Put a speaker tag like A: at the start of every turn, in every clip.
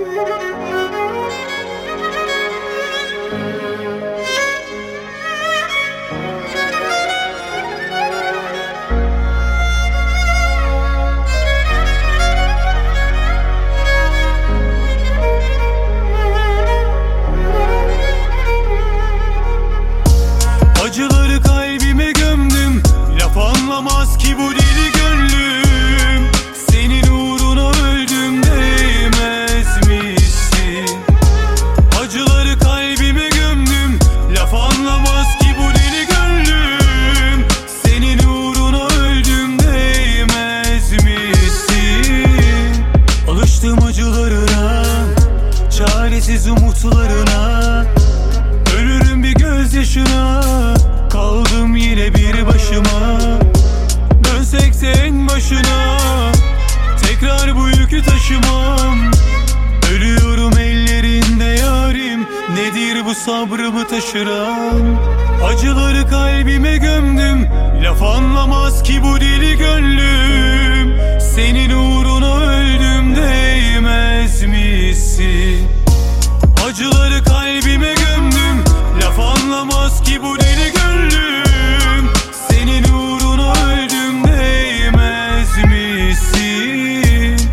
A: Acıları kalbime gömdüm, laf anlamaz ki bu deli gönlüm. Senin uğruna öldüm, değmez misin? Acıları kalbime gömdüm, laf anlamaz ki bu deli gönlüm. Senin uğruna öldüm, değmez misin? Alıştım acılarına, çaresiz umutlarına. Ölürüm bir gözyaşına, kaldım yine bir başıma. Dönsek de en başına, tekrar bu yükü taşımam. Ölüyorum ellerinde yarim, nedir bu sabrımı taşıran? Acıları kalbime gömdüm, laf anlamaz ki bu deli gönlüm. Senin uğruna öldüm, değmez misin? Acıları kalbime gömdüm, laf anlamaz ki bu deli gönlüm. Senin uğruna öldüm, değmez misin?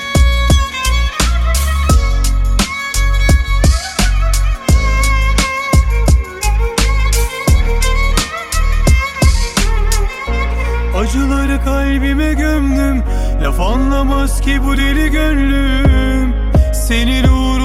A: Acıları kalbime gömdüm, laf anlamaz ki bu deli gönlüm. Senin uğruna